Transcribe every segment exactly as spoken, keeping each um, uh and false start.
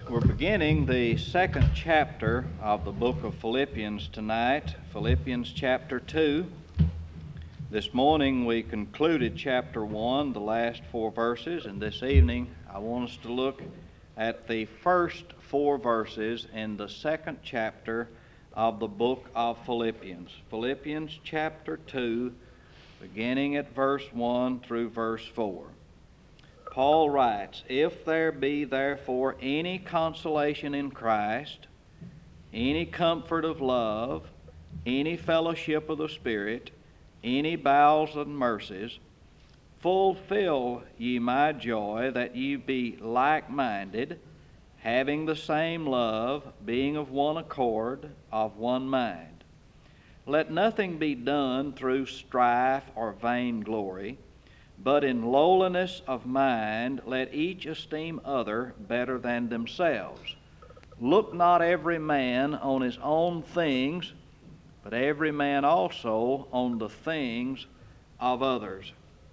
We're beginning the second chapter of the book of Philippians tonight, Philippians chapter two. This morning we concluded chapter one, the last four verses, and this evening I want us to look at the first four verses in the second chapter of the book of Philippians. Philippians chapter two, beginning at verse one through verse four. Paul writes, "If there be therefore any consolation in Christ, any comfort of love, any fellowship of the Spirit, any bowels and mercies, fulfill ye my joy, that ye be like-minded, having the same love, being of one accord, of one mind. Let nothing be done through strife or vainglory, but in lowliness of mind let each esteem other better than themselves. Look not every man on his own things, but every man also on the things of others."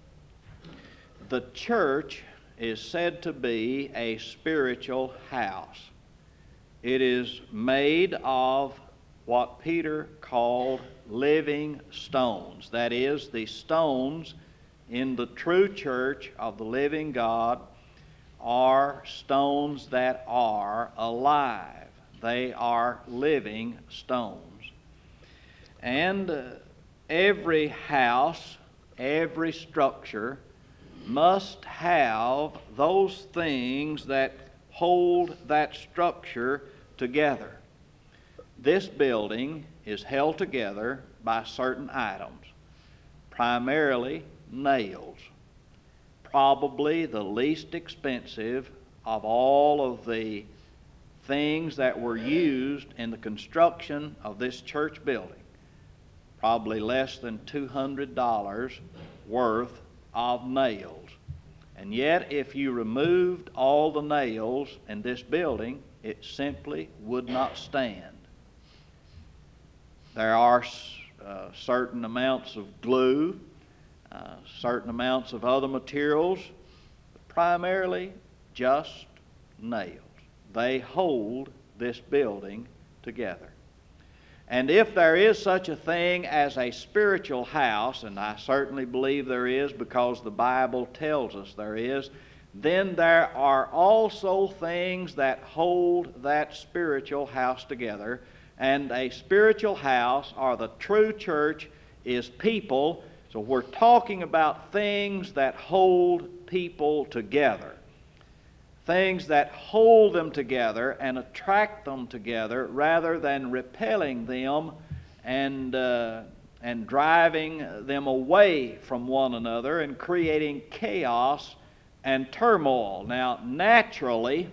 The church is said to be a spiritual house. It is made of what Peter called living stones. That is, the stones in the true church of the living God are stones that are alive. They are living stones. And uh, every house, every structure must have those things that hold that structure together. This building is held together by certain items, primarily nails. Probably the least expensive of all of the things that were used in the construction of this church building. Probably less than two hundred dollars worth of nails. And yet, if you removed all the nails in this building, it simply would not stand. There are uh, certain amounts of glue, Uh, certain amounts of other materials, but primarily just nails. They hold this building together. And if there is such a thing as a spiritual house, and I certainly believe there is because the Bible tells us there is, then there are also things that hold that spiritual house together. And a spiritual house, or the true church, is people. So we're talking about things that hold people together, things that hold them together and attract them together rather than repelling them and uh, and driving them away from one another and creating chaos and turmoil. Now, naturally,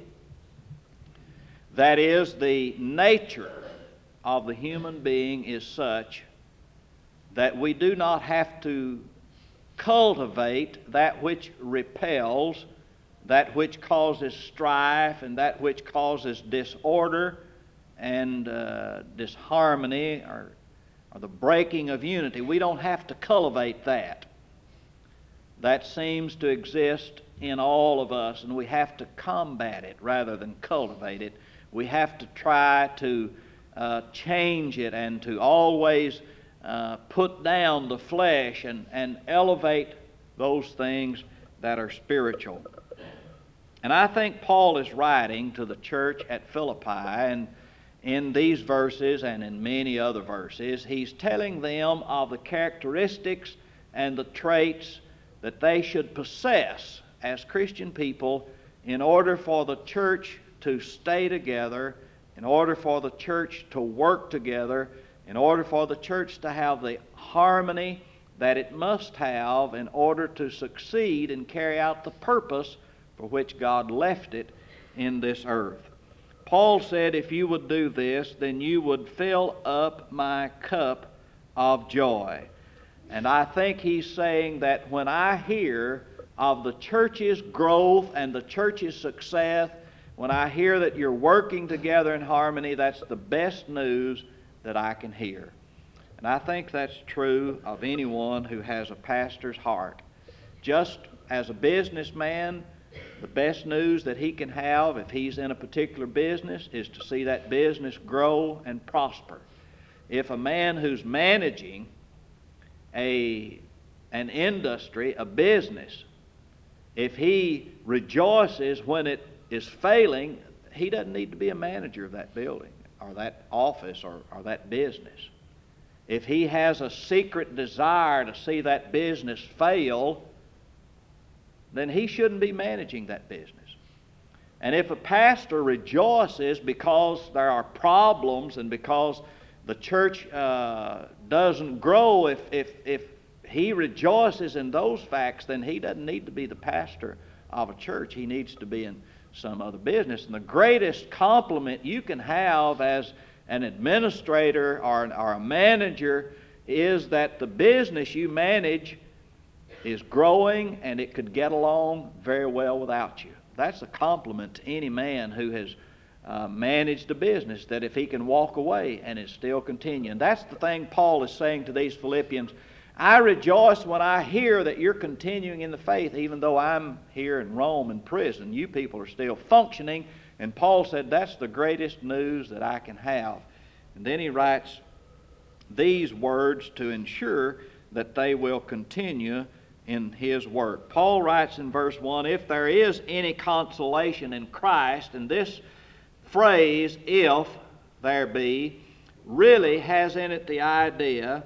that is, the nature of the human being is such that we do not have to cultivate that which repels, that which causes strife, and that which causes disorder and uh, disharmony, or, or the breaking of unity. We don't have to cultivate that. That seems to exist in all of us, and we have to combat it rather than cultivate it. We have to try to uh, change it and to always Uh, put down the flesh and, and elevate those things that are spiritual. And I think Paul is writing to the church at Philippi, and in these verses and in many other verses, he's telling them of the characteristics and the traits that they should possess as Christian people in order for the church to stay together, in order for the church to work together, in order for the church to have the harmony that it must have in order to succeed and carry out the purpose for which God left it in this earth. Paul said, if you would do this, then you would fill up my cup of joy. And I think he's saying that when I hear of the church's growth and the church's success, when I hear that you're working together in harmony, that's the best news that I can hear. And I think that's true of anyone who has a pastor's heart. Just as a businessman, The best news that he can have if he's in a particular business is to see that business grow and prosper. If a man who's managing a, an industry, a business, if he rejoices when it is failing, he doesn't need to be a manager of that building or that office or, or that business. If he has a secret desire to see that business fail, then he shouldn't be managing that business. And if a pastor rejoices because there are problems and because the church uh, doesn't grow, if, if, if he rejoices in those facts, then he doesn't need to be the pastor of a church. He needs to be in some other business. And the greatest compliment you can have as an administrator or, an, or a manager is that the business you manage is growing and it could get along very well without you. That's a compliment to any man who has uh, managed a business, that if he can walk away and it's still continuing. That's the thing Paul is saying to these Philippians. I rejoice when I hear that you're continuing in the faith, even though I'm here in Rome in prison. You people are still functioning. And Paul said, that's the greatest news that I can have. And then he writes these words to ensure that they will continue in his work. Paul writes in verse one, if there is any consolation in Christ, and this phrase, if there be, really has in it the idea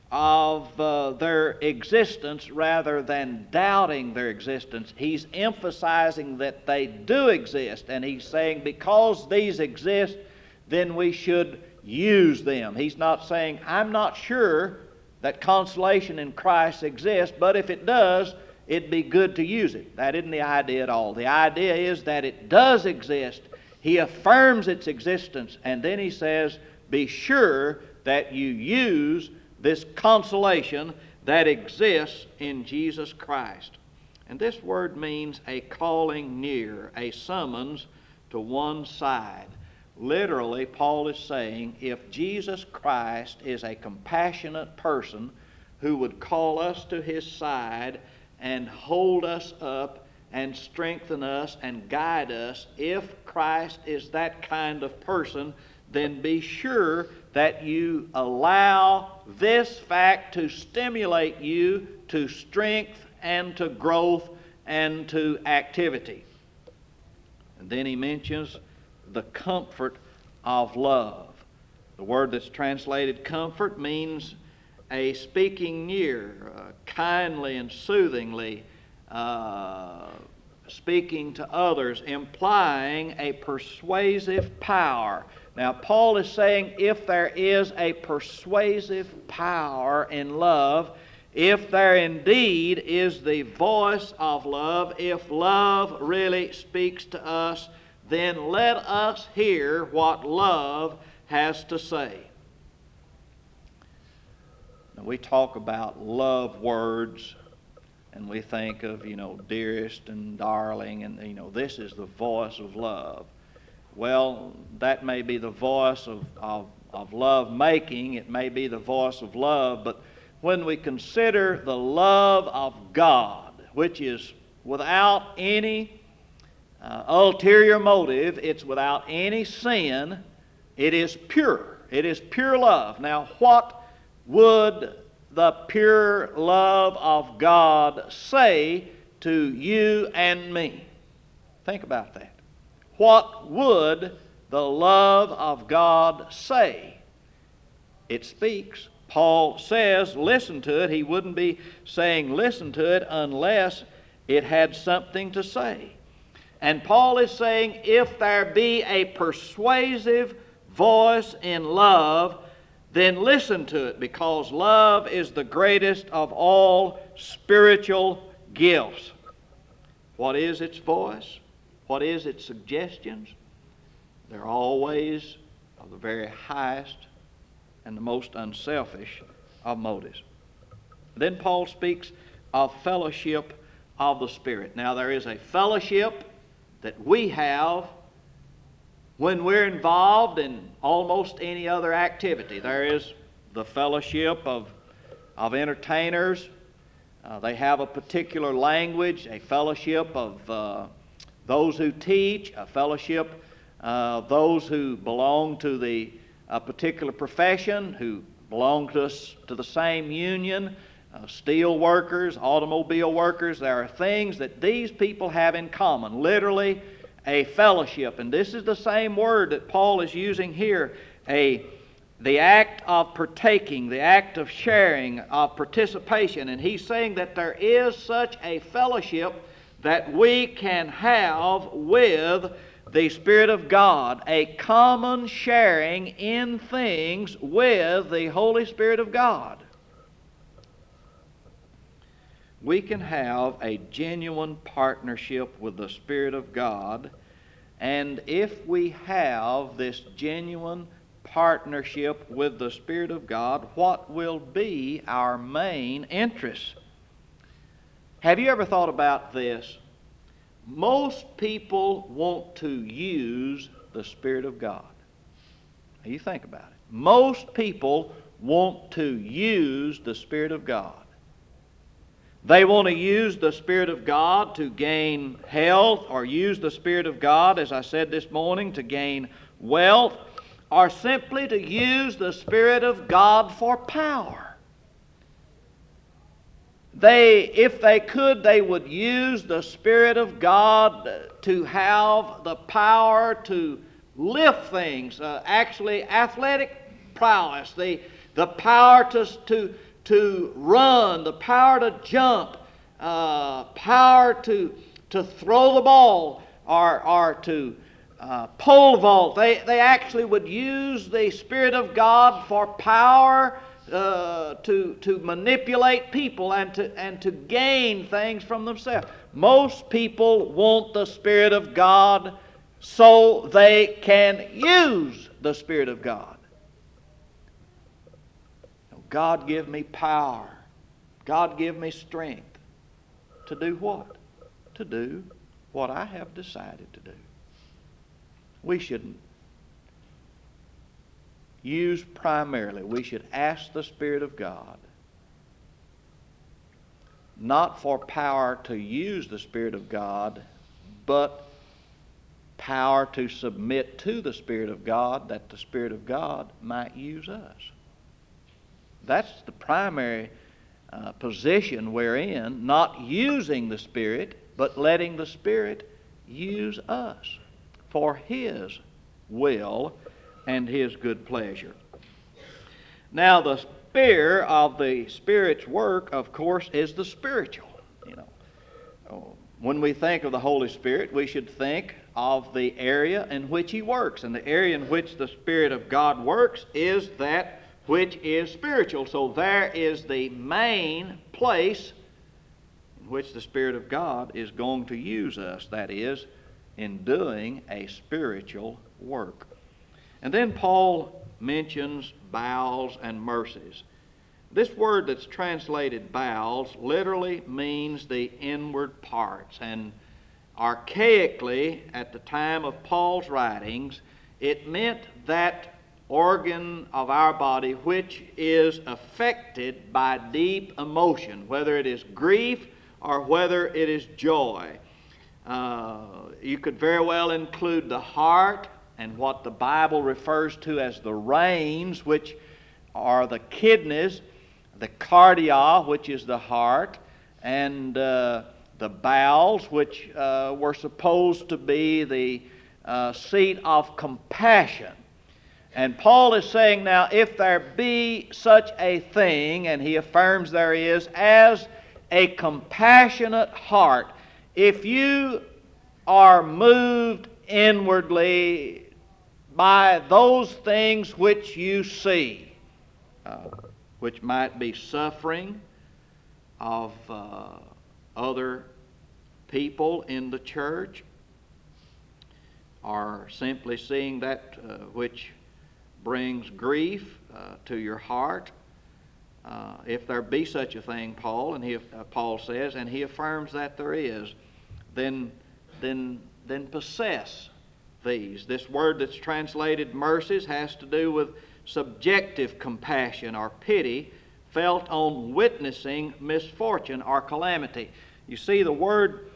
of uh, their existence rather than doubting their existence. He's emphasizing that they do exist, and he's saying because these exist, then we should use them. He's not saying, I'm not sure that consolation in Christ exists, but if it does, it'd be good to use it. That isn't the idea at all. The idea is that it does exist. He affirms its existence, and then he says, be sure that you use this consolation that exists in Jesus Christ. And this word means a calling near, a summons to one side. Literally, Paul is saying, if Jesus Christ is a compassionate person who would call us to his side and hold us up and strengthen us and guide us, if Christ is that kind of person, then be sure that you allow this fact to stimulate you to strength and to growth and to activity. And then he mentions the comfort of love. The word that's translated comfort means a speaking near, uh, kindly and soothingly uh, speaking to others, implying a persuasive power. Now, Paul is saying if there is a persuasive power in love, if there indeed is the voice of love, if love really speaks to us, then let us hear what love has to say. Now, we talk about love words, and we think of, you know, dearest and darling, and, you know, this is the voice of love. Well, that may be the voice of, of, of love making. It may be the voice of love. But when we consider the love of God, which is without any uh, ulterior motive, it's without any sin, it is pure. It is pure love. Now, what would the pure love of God say to you and me? Think about that. What would the love of God say? It speaks. Paul says, listen to it. He wouldn't be saying listen to it unless it had something to say. And Paul is saying, if there be a persuasive voice in love, then listen to it, because love is the greatest of all spiritual gifts. What is its voice? What is its suggestions? They're always of the very highest and the most unselfish of motives. Then Paul speaks of fellowship of the Spirit. Now, there is a fellowship that we have when we're involved in almost any other activity. There is the fellowship of, of entertainers. Uh, they have a particular language, a fellowship of uh, those who teach, a fellowship, uh, those who belong to the a particular profession, who belong to us to the same union, uh, steel workers, automobile workers. There are things that these people have in common, literally a fellowship. And this is the same word that Paul is using here, a the act of partaking, the act of sharing, of participation. And he's saying that there is such a fellowship that we can have with the Spirit of God, a common sharing in things with the Holy Spirit of God. We can have a genuine partnership with the Spirit of God, and if we have this genuine partnership with the Spirit of God, what will be our main interest? Have you ever thought about this? Most people want to use the Spirit of God. Now you think about it. Most people want to use the Spirit of God. They want to use the Spirit of God to gain health, or use the Spirit of God, as I said this morning, to gain wealth, or simply to use the Spirit of God for power. They, if they could, they would use the Spirit of God to have the power to lift things, uh, actually athletic prowess, the, the power to, to, to run, the power to jump, uh, power to, to throw the ball, or, or to uh, pole vault. They, they actually would use the Spirit of God for power Uh, to, to manipulate people and to, and to gain things from themselves. Most people want the Spirit of God so they can use the Spirit of God. God give me power. God give me strength. To do what? To do what I have decided to do. We shouldn't use primarily, we should ask the Spirit of God not for power to use the Spirit of God, but power to submit to the Spirit of God, that the Spirit of God might use us. That's the primary uh, position we're in, not using the Spirit, but letting the Spirit use us for His will and His good pleasure. Now, the sphere of the Spirit's work, of course, is the spiritual. You know, when we think of the Holy Spirit, we should think of the area in which He works, and the area in which the Spirit of God works is that which is spiritual. So there is the main place in which the Spirit of God is going to use us, that is, in doing a spiritual work. And then Paul mentions bowels and mercies. This word that's translated bowels literally means the inward parts. And archaically, at the time of Paul's writings, it meant that organ of our body which is affected by deep emotion, whether it is grief or whether it is joy. Uh, you could very well include the heart, and what the Bible refers to as the reins, which are the kidneys, the cardia, which is the heart, and uh, the bowels, which uh, were supposed to be the uh, seat of compassion. And Paul is saying now, if there be such a thing, and he affirms there is, as a compassionate heart, if you are moved inwardly by those things which you see, uh, which might be suffering of uh, other people in the church, or simply seeing that uh, which brings grief uh, to your heart, uh, if there be such a thing, Paul, and he, uh, Paul says, and he affirms that there is, then, then, then possess these. This word that's translated mercies has to do with subjective compassion or pity felt on witnessing misfortune or calamity. You see, the word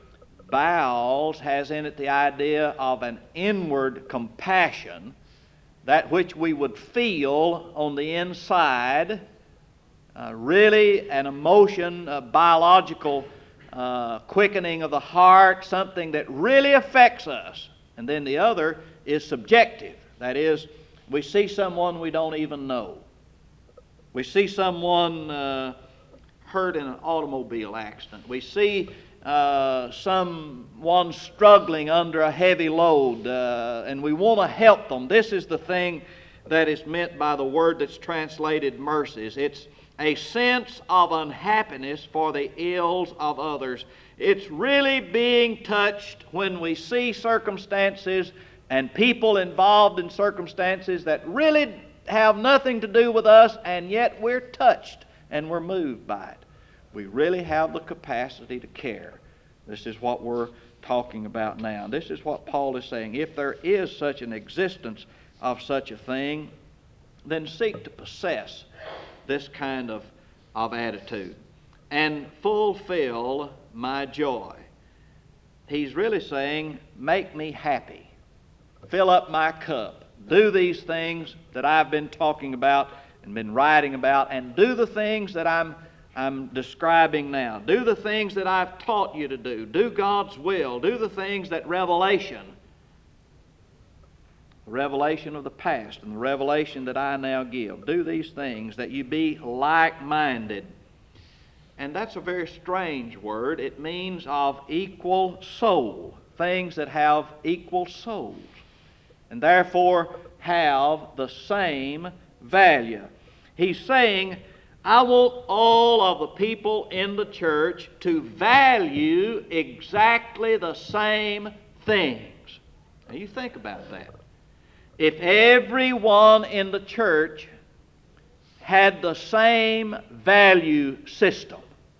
bowels has in it the idea of an inward compassion, that which we would feel on the inside, uh, really an emotion, a biological uh, quickening of the heart, something that really affects us. And then the other is subjective. That is, we see someone we don't even know. We see someone uh, hurt in an automobile accident. We see uh, someone struggling under a heavy load, uh, and we want to help them. This is the thing that is meant by the word that's translated mercies. It's a sense of unhappiness for the ills of others. It's really being touched when we see circumstances and people involved in circumstances that really have nothing to do with us, and yet we're touched and we're moved by it. We really have the capacity to care. This is what we're talking about now. This is what Paul is saying. If there is such an existence of such a thing, then seek to possess this kind of, of attitude and fulfill my joy. He's really saying, make me happy. Fill up my cup. Do these things that I've been talking about and been writing about, and do the things that I'm, I'm describing now. Do the things that I've taught you to do. Do God's will. Do the things that revelation, the revelation of the past and the revelation that I now give. Do these things that you be like-minded. And that's a very strange word. It means of equal soul. Things that have equal souls, and therefore have the same value. He's saying, I want all of the people in the church to value exactly the same things. Now you think about that. If everyone in the church had the same value system,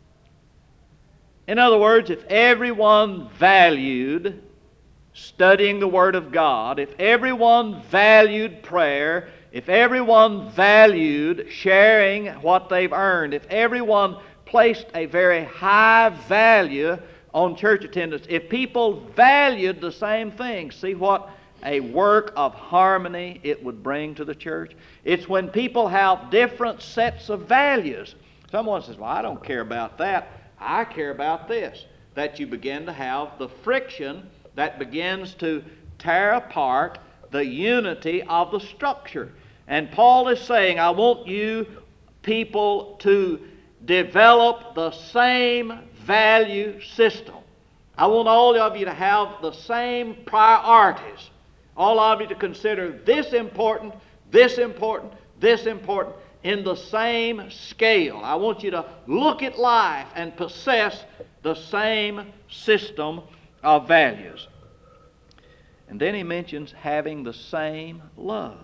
in other words, if everyone valued studying the Word of God, if everyone valued prayer, if everyone valued sharing what they've earned, if everyone placed a very high value on church attendance, if people valued the same thing, see what a work of harmony it would bring to the church. It's when people have different sets of values. Someone says, well, I don't care about that. I care about this. That you begin to have the friction that begins to tear apart the unity of the structure. And Paul is saying, I want you people to develop the same value system. I want all of you to have the same priorities. All of you to consider this important, this important, this important in the same scale. I want you to look at life and possess the same system of values. And then he mentions having the same love.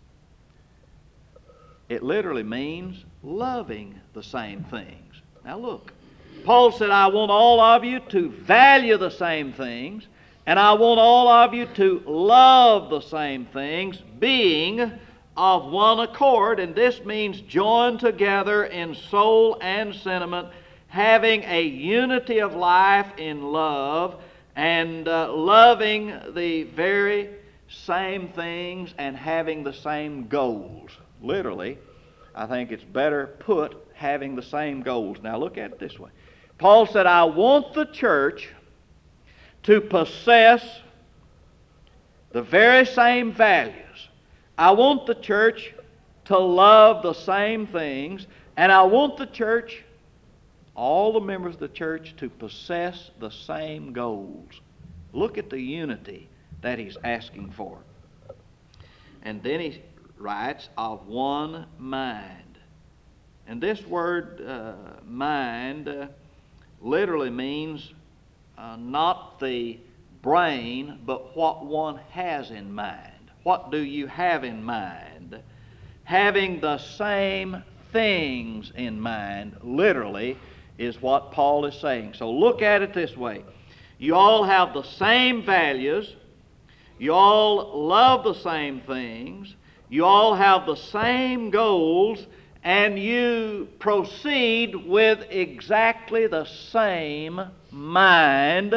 It literally means loving the same things. Now look, Paul said, I want all of you to value the same things, and I want all of you to love the same things, being of one accord. And this means joined together in soul and sentiment, having a unity of life in love, and uh, loving the very same things and having the same goals. Literally, I think it's better put, having the same goals. Now look at it this way. Paul said, I want the church to possess the very same values. I want the church to love the same things, and I want the church, all the members of the church, to possess the same goals. Look at the unity that he's asking for. And then he writes, of one mind. And this word uh, mind uh, literally means uh, not the brain, but what one has in mind. What do you have in mind? Having the same things in mind, literally, is what Paul is saying. So look at it this way. You all have the same values. You all love the same things. You all have the same goals, and you proceed with exactly the same mind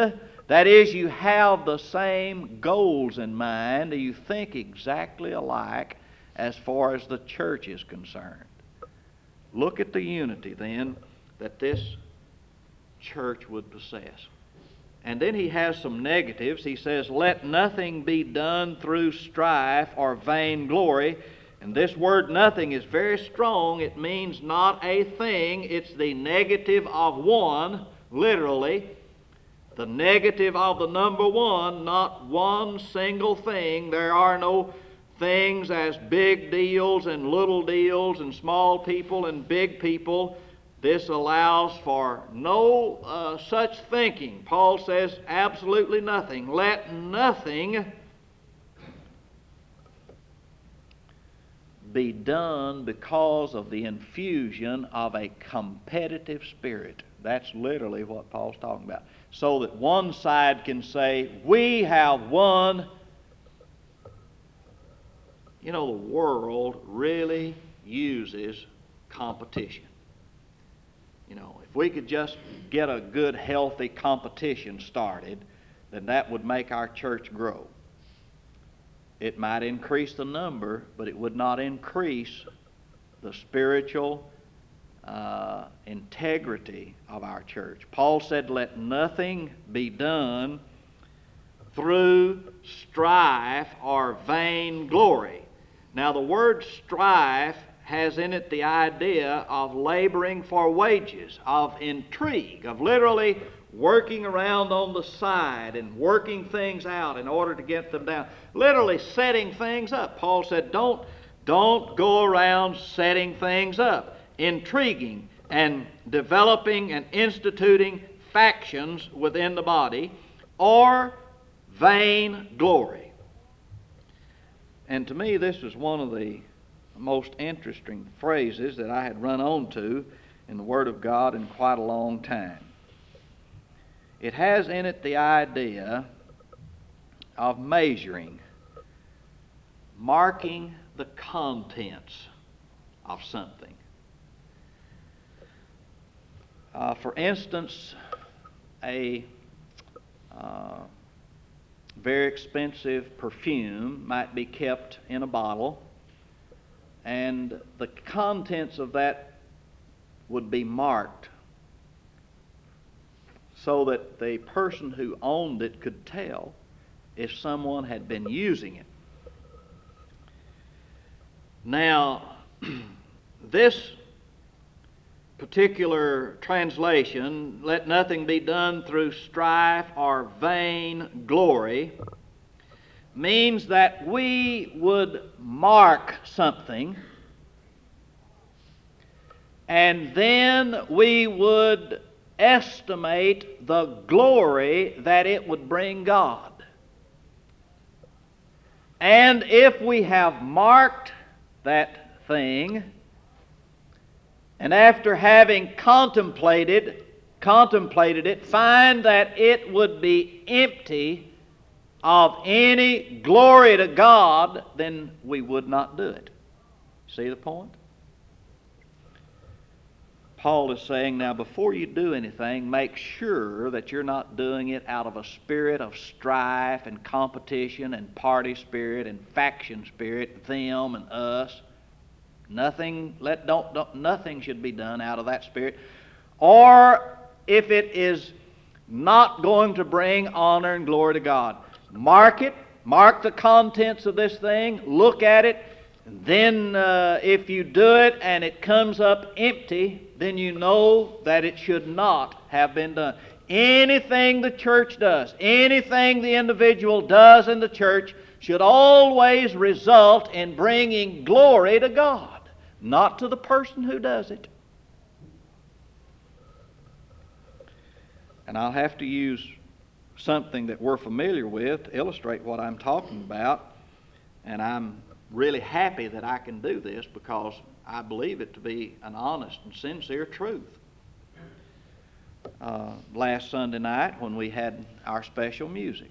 That is, you have the same goals in mind. You think exactly alike as far as the church is concerned. Look at the unity, then, that this church would possess. And then he has some negatives. He says, let nothing be done through strife or vainglory. And this word nothing is very strong. It means not a thing. It's the negative of one, literally. The negative of the number one, not one single thing. There are no things as big deals and little deals and small people and big people. This allows for no uh, such thinking. Paul says absolutely nothing. Let nothing be done because of the infusion of a competitive spirit. That's literally what Paul's talking about. So that one side can say, we have won. You know, the world really uses competition. You know, if we could just get a good, healthy competition started, then that would make our church grow. It might increase the number, but it would not increase the spiritual uh, integrity of our church. Paul said, let nothing be done through strife or vainglory. Now, the word strife has in it the idea of laboring for wages, of intrigue, of literally working around on the side and working things out in order to get them down. Literally setting things up. Paul said, don't, don't go around setting things up, intriguing and developing and instituting factions within the body, or vain glory. And to me, this was one of the most interesting phrases that I had run onto in the Word of God in quite a long time. It has in it the idea of measuring, marking the contents of something. Uh, for instance, a uh, very expensive perfume might be kept in a bottle, and the contents of that would be marked so that the person who owned it could tell if someone had been using it. Now, this particular translation, let nothing be done through strife or vain glory, means that we would mark something and then we would estimate the glory that it would bring God. And if we have marked that thing, and after having contemplated contemplated it, find that it would be empty of any glory to God, then we would not do it. See the point? Paul is saying, now before you do anything, make sure that you're not doing it out of a spirit of strife and competition and party spirit and faction spirit, them and us. Nothing, let don't, don't nothing should be done out of that spirit. Or if it is not going to bring honor and glory to God, mark it, mark the contents of this thing, look at it, and then uh, if you do it and it comes up empty, then you know that it should not have been done. Anything the church does, anything the individual does in the church should always result in bringing glory to God, not to the person who does it. And I'll have to use something that we're familiar with to illustrate what I'm talking about. And I'm really happy that I can do this because I believe it to be an honest and sincere truth. Uh, last Sunday night when we had our special music,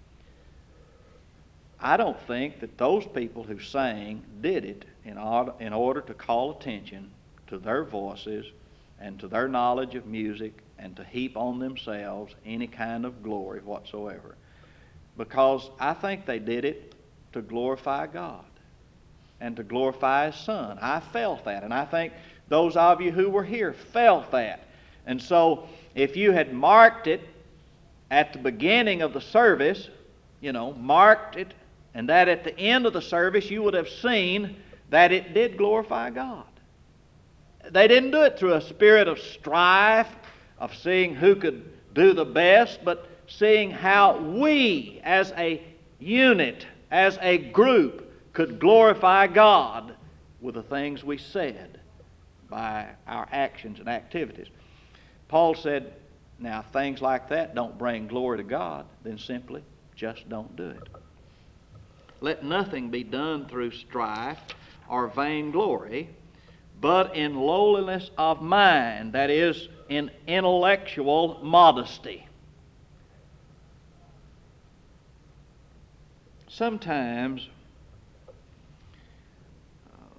I don't think that those people who sang did it in order, in order to call attention to their voices and to their knowledge of music and to heap on themselves any kind of glory whatsoever. Because I think they did it to glorify God and to glorify His Son. I felt that, and I think those of you who were here felt that. And so if you had marked it at the beginning of the service, you know, marked it, and that at the end of the service you would have seen that it did glorify God. They didn't do it through a spirit of strife, of seeing who could do the best, but seeing how we as a unit, as a group, could glorify God with the things we said by our actions and activities. Paul said, now if things like that don't bring glory to God, then simply just don't do it. Let nothing be done through strife or vainglory, but in lowliness of mind, that is, in intellectual modesty. Sometimes uh,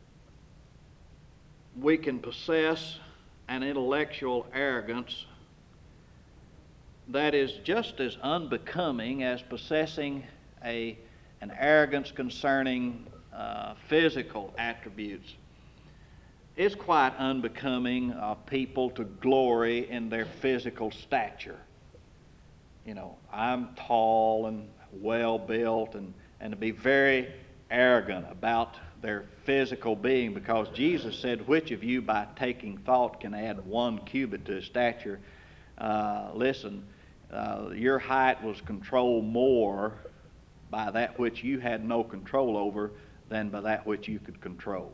we can possess an intellectual arrogance that is just as unbecoming as possessing a, an arrogance concerning uh, physical attributes. It's quite unbecoming of people to glory in their physical stature. You know, I'm tall and well-built, and, and to be very arrogant about their physical being, because Jesus said, which of you by taking thought can add one cubit to his stature? Uh, listen, uh, your height was controlled more by that which you had no control over than by that which you could control.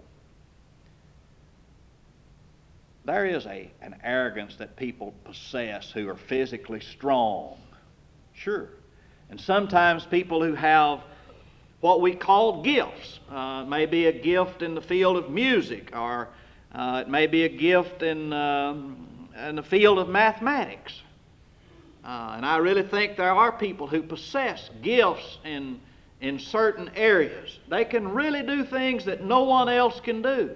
There is a, an arrogance that people possess who are physically strong. Sure. And sometimes people who have what we call gifts. Uh, it may be a gift in the field of music, or uh, it may be a gift in, um, in the field of mathematics. Uh, and I really think there are people who possess gifts in, in certain areas. They can really do things that no one else can do.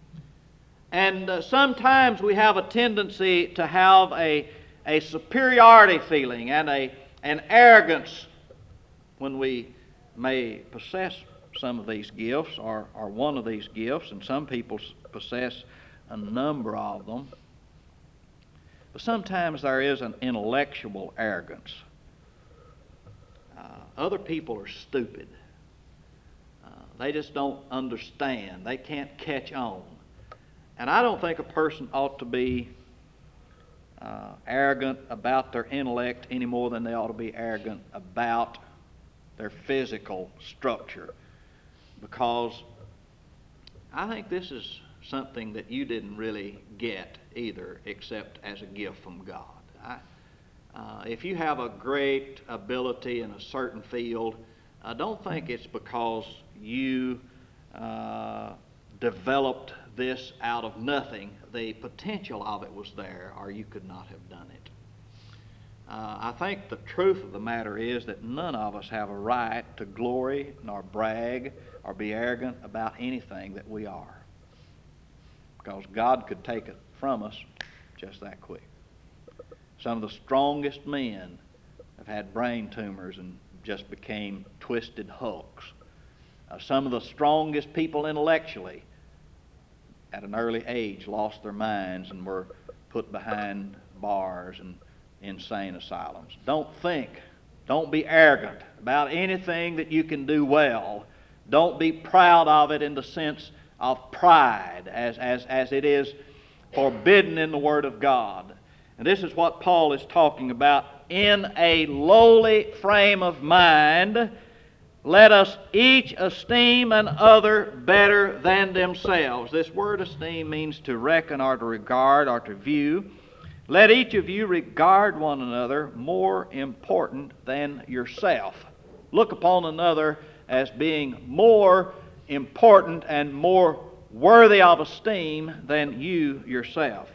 And uh, sometimes we have a tendency to have a, a superiority feeling and a, an arrogance when we may possess some of these gifts, or, or one of these gifts, and some people possess a number of them. But sometimes there is an intellectual arrogance. Uh, other people are stupid. Uh, they just don't understand. They can't catch on. And I don't think a person ought to be uh, arrogant about their intellect any more than they ought to be arrogant about their physical structure. Because I think this is something that you didn't really get either, except as a gift from God. I, uh, if you have a great ability in a certain field, I don't think it's because you uh, developed this out of nothing. The potential of it was there, or you could not have done it. Uh, I think the truth of the matter is that none of us have a right to glory, nor brag, or be arrogant about anything that we are. Because God could take it from us just that quick. Some of the strongest men have had brain tumors and just became twisted hulks. Uh, some of the strongest people intellectually at an early age lost their minds and were put behind bars and insane asylums. Don't think, don't be arrogant about anything that you can do well. Don't be proud of it in the sense of pride, as, as, as it is forbidden in the Word of God. And this is what Paul is talking about. In a lowly frame of mind, let us each esteem another better than themselves. This word esteem means to reckon or to regard or to view. Let each of you regard one another more important than yourself. Look upon another as being more important and more worthy of esteem than you yourself.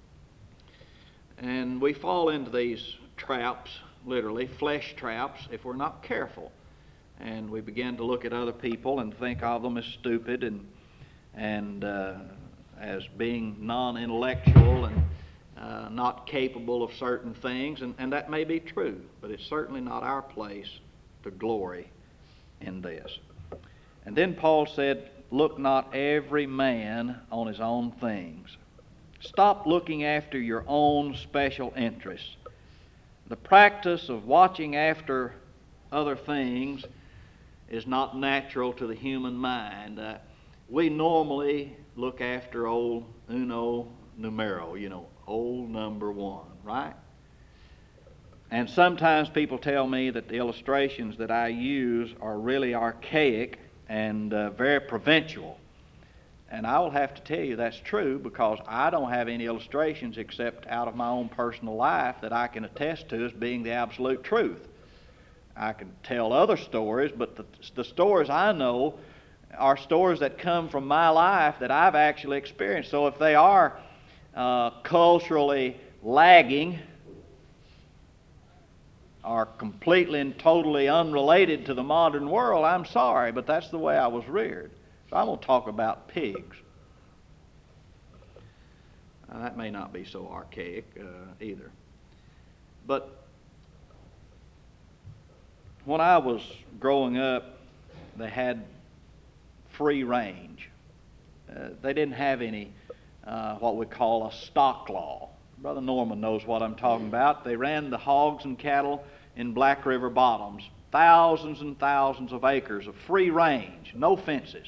And we fall into these traps, literally, flesh traps, if we're not careful. And we begin to look at other people and think of them as stupid and and uh, as being non-intellectual and uh, not capable of certain things, and, and that may be true, but it's certainly not our place to glory in this. And then Paul said, look not every man on his own things. Stop looking after your own special interests. The practice of watching after other things is not natural to the human mind. Uh, we normally look after old uno numero, you know, old number one, right? And sometimes people tell me that the illustrations that I use are really archaic and uh, very provincial. And I will have to tell you that's true, because I don't have any illustrations except out of my own personal life that I can attest to as being the absolute truth. I can tell other stories, but the, the stories I know are stories that come from my life that I've actually experienced. So if they are uh, culturally lagging, are completely and totally unrelated to the modern world, I'm sorry, but that's the way I was reared. So I'm going to talk about pigs. Now, that may not be so archaic uh, either. But when I was growing up, they had free range. Uh, they didn't have any uh, what we call a stock law. Brother Norman knows what I'm talking about. They ran the hogs and cattle in Black River bottoms, thousands and thousands of acres of free range, no fences.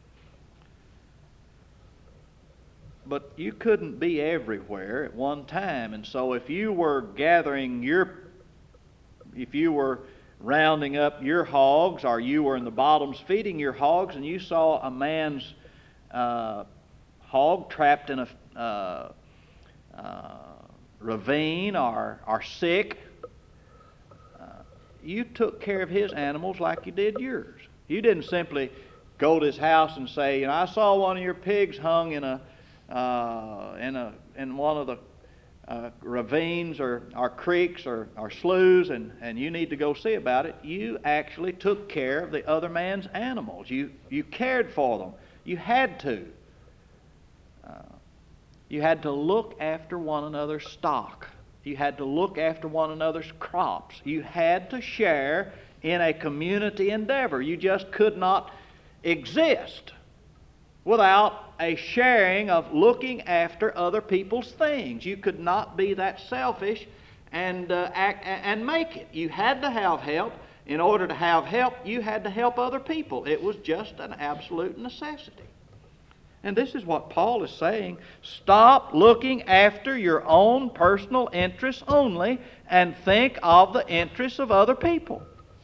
But you couldn't be everywhere at one time, and so if you were gathering your, if you were rounding up your hogs, or you were in the bottoms feeding your hogs, and you saw a man's uh, hog trapped in a uh, uh, ravine or, or sick, uh, you took care of his animals like you did yours. You didn't simply go to his house and say, you know, I saw one of your pigs hung in a uh, in a in one of the uh, ravines or, or creeks or, or sloughs, and, and you need to go see about it. You actually took care of the other man's animals. You you cared for them. You had to. Uh, you had to look after one another's stock. You had to look after one another's crops. You had to share in a community endeavor. You just could not exist without a sharing of looking after other people's things. You could not be that selfish and uh, act and make it. You had to have help. In order to have help, you had to help other people. It was just an absolute necessity. And this is what Paul is saying. Stop looking after your own personal interests only and think of the interests of other people.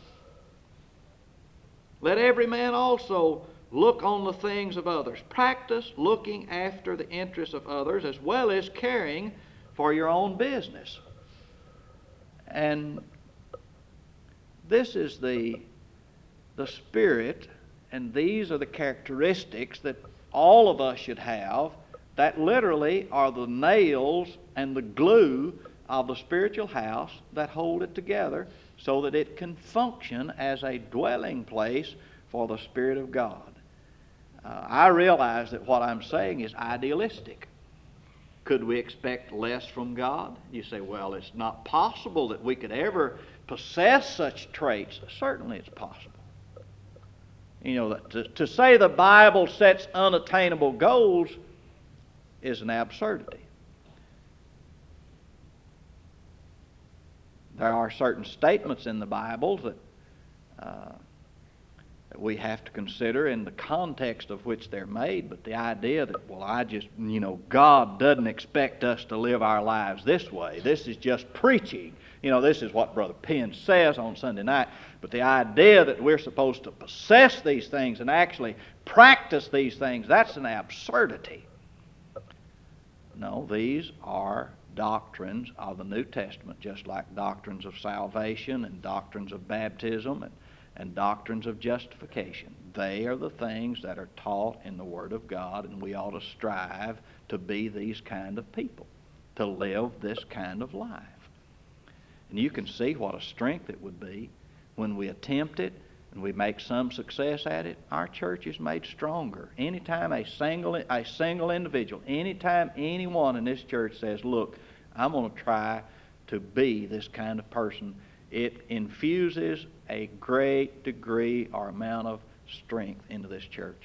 Let every man also look on the things of others. Practice looking after the interests of others as well as caring for your own business. And this is the, the spirit, and these are the characteristics that all of us should have, that literally are the nails and the glue of the spiritual house that hold it together so that it can function as a dwelling place for the Spirit of God. Uh, I realize that what I'm saying is idealistic. Could we expect less from God? You say, well, it's not possible that we could ever possess such traits. Certainly it's possible. You know, to, to say the Bible sets unattainable goals is an absurdity. There are certain statements in the Bible that uh, that we have to consider in the context of which they're made, but the idea that, well, I just, you know, God doesn't expect us to live our lives this way. This is just preaching. You know, this is what Brother Penn says on Sunday night. But the idea that we're supposed to possess these things and actually practice these things, that's an absurdity. No, these are doctrines of the New Testament, just like doctrines of salvation and doctrines of baptism and and doctrines of justification. They are the things that are taught in the Word of God, and we ought to strive to be these kind of people, to live this kind of life. And you can see what a strength it would be when we attempt it and we make some success at it. Our church is made stronger. Anytime a single, a single individual, anytime anyone in this church says, look, I'm going to try to be this kind of person. It infuses a great degree or amount of strength into this church.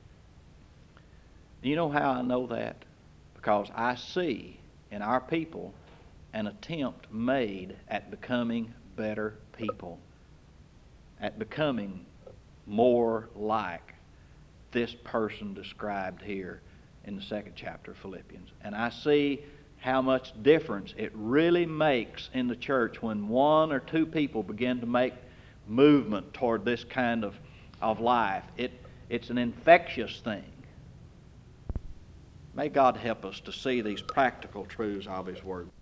You know how I know that? Because I see in our people an attempt made at becoming better people, at becoming more like this person described here in the second chapter of Philippians. And I see how much difference it really makes in the church when one or two people begin to make movement toward this kind of, of life. It, it's an infectious thing. May God help us to see these practical truths of His Word.